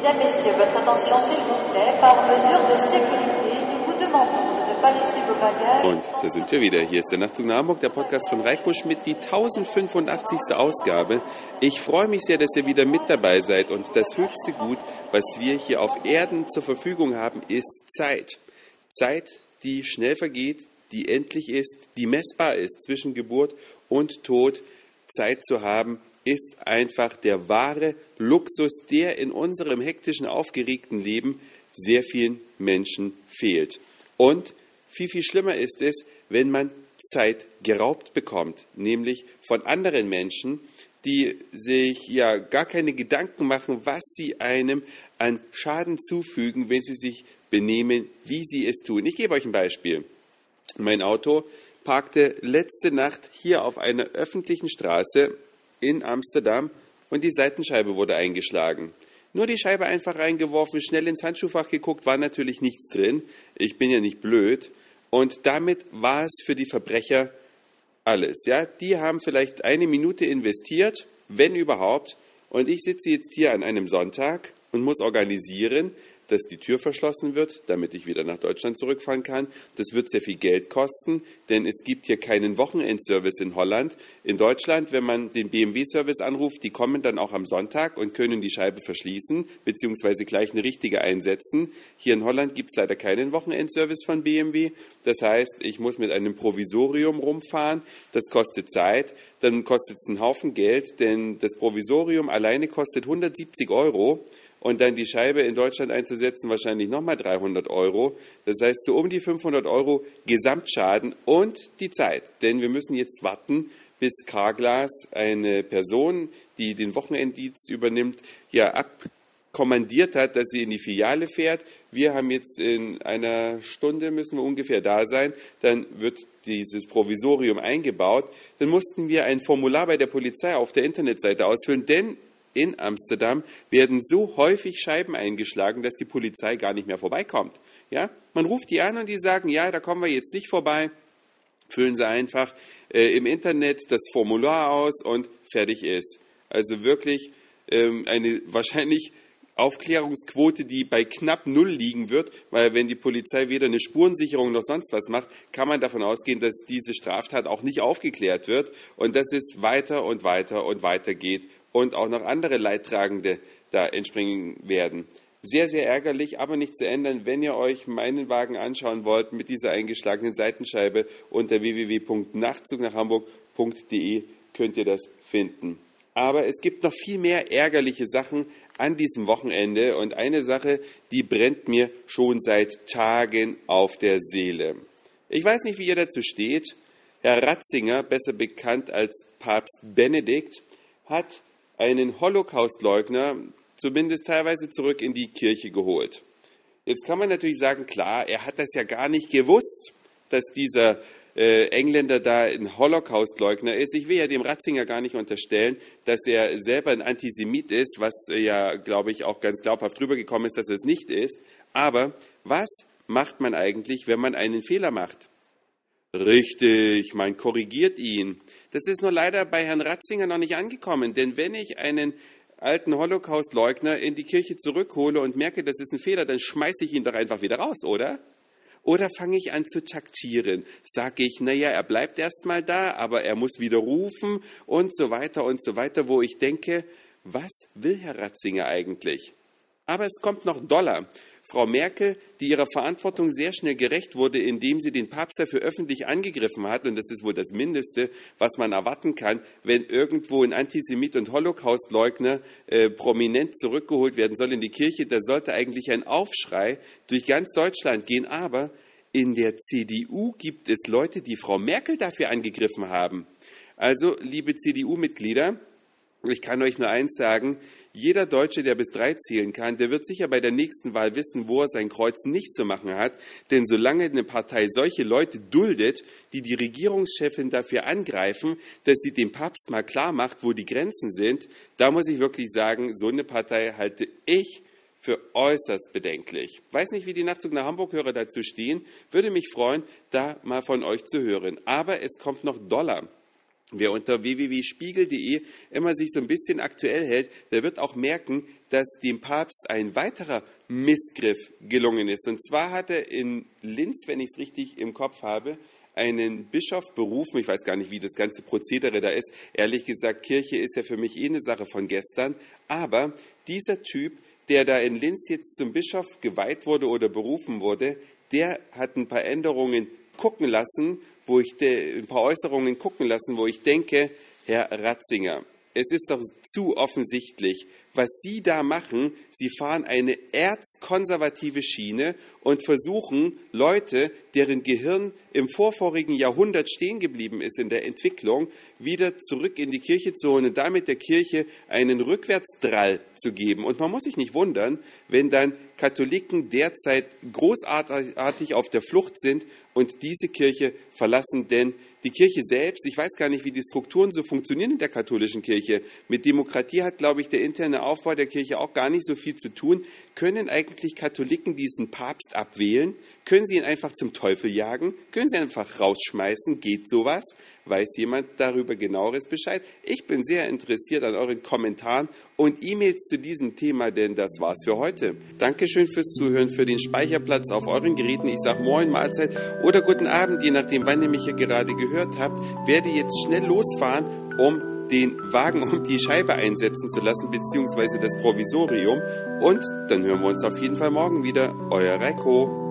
Mesdames, Messieurs, votre attention s'il vous plaît. Par mesure de sécurité, nous vous demandons de ne pas laisser vos bagages. Und da sind wir wieder. Hier ist der Nachtzug nach Hamburg, der Podcast von Reiko Schmidt, die 1085. Ausgabe. Ich freue mich sehr, dass ihr wieder mit dabei seid. Und das höchste Gut, was wir hier auf Erden zur Verfügung haben, ist Zeit. Zeit, die schnell vergeht, die endlich ist, die messbar ist zwischen Geburt und Tod. Zeit zu haben, ist einfach der wahre Luxus, der in unserem hektischen, aufgeregten Leben sehr vielen Menschen fehlt. Und viel, viel schlimmer ist es, wenn man Zeit geraubt bekommt, nämlich von anderen Menschen, die sich ja gar keine Gedanken machen, was sie einem an Schaden zufügen, wenn sie sich benehmen, wie sie es tun. Ich gebe euch ein Beispiel. Mein Auto parkte letzte Nacht hier auf einer öffentlichen Straße in Amsterdam und die Seitenscheibe wurde eingeschlagen. Nur die Scheibe einfach reingeworfen, schnell ins Handschuhfach geguckt, war natürlich nichts drin. Ich bin ja nicht blöd. Und damit war es für die Verbrecher alles. Ja, die haben vielleicht eine Minute investiert, wenn überhaupt. Und ich sitze jetzt hier an einem Sonntag und muss organisieren, dass die Tür verschlossen wird, damit ich wieder nach Deutschland zurückfahren kann. Das wird sehr viel Geld kosten, denn es gibt hier keinen Wochenendservice in Holland. In Deutschland, wenn man den BMW-Service anruft, die kommen dann auch am Sonntag und können die Scheibe verschließen, beziehungsweise gleich eine richtige einsetzen. Hier in Holland gibt es leider keinen Wochenendservice von BMW. Das heißt, ich muss mit einem Provisorium rumfahren. Das kostet Zeit. Dann kostet es einen Haufen Geld, denn das Provisorium alleine kostet 170 €. Und dann die Scheibe in Deutschland einzusetzen, wahrscheinlich nochmal 300 €. Das heißt, so um die 500 € Gesamtschaden und die Zeit. Denn wir müssen jetzt warten, bis Carglass, eine Person, die den Wochenenddienst übernimmt, ja abkommandiert hat, dass sie in die Filiale fährt. Wir haben jetzt in einer Stunde, müssen wir ungefähr da sein. Dann wird dieses Provisorium eingebaut. Dann mussten wir ein Formular bei der Polizei auf der Internetseite ausfüllen, denn in Amsterdam werden so häufig Scheiben eingeschlagen, dass die Polizei gar nicht mehr vorbeikommt. Ja? Man ruft die an und die sagen, ja, da kommen wir jetzt nicht vorbei. Füllen Sie einfach im Internet das Formular aus und fertig ist. Also wirklich eine wahrscheinlich Aufklärungsquote, die bei knapp 0 liegen wird, weil wenn die Polizei weder eine Spurensicherung noch sonst was macht, kann man davon ausgehen, dass diese Straftat auch nicht aufgeklärt wird und dass es weiter und weiter und weiter geht und auch noch andere Leidtragende da entspringen werden. Sehr, sehr ärgerlich, aber nicht zu ändern. Wenn ihr euch meinen Wagen anschauen wollt mit dieser eingeschlagenen Seitenscheibe, unter www.nachtzugnachhamburg.de könnt ihr das finden. Aber es gibt noch viel mehr ärgerliche Sachen an diesem Wochenende und eine Sache, die brennt mir schon seit Tagen auf der Seele. Ich weiß nicht, wie ihr dazu steht. Herr Ratzinger, besser bekannt als Papst Benedikt, hat einen Holocaustleugner zumindest teilweise zurück in die Kirche geholt. Jetzt kann man natürlich sagen, klar, er hat das ja gar nicht gewusst, dass dieser Engländer da ein Holocaustleugner ist. Ich will ja dem Ratzinger gar nicht unterstellen, dass er selber ein Antisemit ist, was ja, glaube ich, auch ganz glaubhaft rübergekommen ist, dass er es nicht ist. Aber was macht man eigentlich, wenn man einen Fehler macht? Richtig, man korrigiert ihn. Das ist nur leider bei Herrn Ratzinger noch nicht angekommen, denn wenn ich einen alten Holocaustleugner in die Kirche zurückhole und merke, das ist ein Fehler, dann schmeiße ich ihn doch einfach wieder raus, oder? Oder fange ich an zu taktieren? Sage ich, naja, er bleibt erstmal da, aber er muss wieder rufen und so weiter, wo ich denke, was will Herr Ratzinger eigentlich? Aber es kommt noch doller. Frau Merkel, die ihrer Verantwortung sehr schnell gerecht wurde, indem sie den Papst dafür öffentlich angegriffen hat, und das ist wohl das Mindeste, was man erwarten kann, wenn irgendwo ein Antisemit und Holocaustleugner prominent zurückgeholt werden soll in die Kirche, da sollte eigentlich ein Aufschrei durch ganz Deutschland gehen. Aber in der CDU gibt es Leute, die Frau Merkel dafür angegriffen haben. Also, liebe CDU-Mitglieder, ich kann euch nur eins sagen, jeder Deutsche, der bis 3 zählen kann, der wird sicher bei der nächsten Wahl wissen, wo er sein Kreuz nicht zu machen hat. Denn solange eine Partei solche Leute duldet, die die Regierungschefin dafür angreifen, dass sie dem Papst mal klar macht, wo die Grenzen sind, da muss ich wirklich sagen, so eine Partei halte ich für äußerst bedenklich. Weiß nicht, wie die Nachtzug nach Hamburg-Hörer dazu stehen. Würde mich freuen, da mal von euch zu hören. Aber es kommt noch doller. Wer unter www.spiegel.de immer sich so ein bisschen aktuell hält, der wird auch merken, dass dem Papst ein weiterer Missgriff gelungen ist. Und zwar hat er in Linz, wenn ich es richtig im Kopf habe, einen Bischof berufen. Ich weiß gar nicht, wie das ganze Prozedere da ist. Ehrlich gesagt, Kirche ist ja für mich eine Sache von gestern. Aber dieser Typ, der da in Linz jetzt zum Bischof geweiht wurde oder berufen wurde, der hat ein paar Änderungen gucken lassen, ein paar Äußerungen gucken lassen, wo ich denke, Herr Ratzinger, es ist doch zu offensichtlich, was Sie da machen. Sie fahren eine erzkonservative Schiene und versuchen, Leute, deren Gehirn im vorvorigen Jahrhundert stehen geblieben ist in der Entwicklung, wieder zurück in die Kirche zu holen und damit der Kirche einen Rückwärtsdrall zu geben. Und man muss sich nicht wundern, wenn dann Katholiken derzeit großartig auf der Flucht sind und diese Kirche verlassen, denn die Kirche selbst, ich weiß gar nicht, wie die Strukturen so funktionieren in der katholischen Kirche. Mit Demokratie hat, glaube ich, der interne Aufbau der Kirche auch gar nicht so viel zu tun. Können eigentlich Katholiken diesen Papst abwählen? Können sie ihn einfach zum Teufel jagen? Können sie ihn einfach rausschmeißen? Geht sowas? Weiß jemand darüber genaueres Bescheid? Ich bin sehr interessiert an euren Kommentaren und E-Mails zu diesem Thema, denn das war's für heute. Dankeschön fürs Zuhören, für den Speicherplatz auf euren Geräten. Ich sage Moin, Mahlzeit oder guten Abend, je nachdem, wann ihr mich hier gerade gehört habt. Werde jetzt schnell losfahren, um den Wagen um die Scheibe einsetzen zu lassen, beziehungsweise das Provisorium. Und dann hören wir uns auf jeden Fall morgen wieder. Euer Reiko.